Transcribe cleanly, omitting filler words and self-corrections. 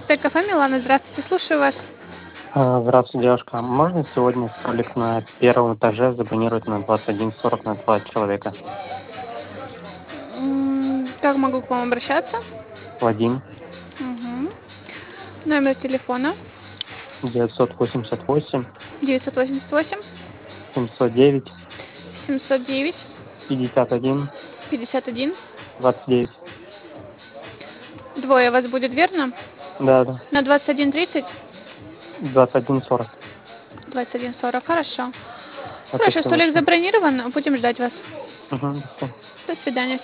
Стейк кафе Милана. Здравствуйте, слушаю вас. Здравствуйте, девушка. Можно сегодня столик на первом этаже забронировать на 21:40 на 2 человека? Как могу к вам обращаться? Вадим, Мгм. Номер телефона 988 988 709 709 51 51. 29. Двое вас будет, верно? Да, На 21:30? 21:40. 21:40. Хорошо. Это Хорошо, все столик большое. забронирован. Будем ждать вас. До свидания. До свидания.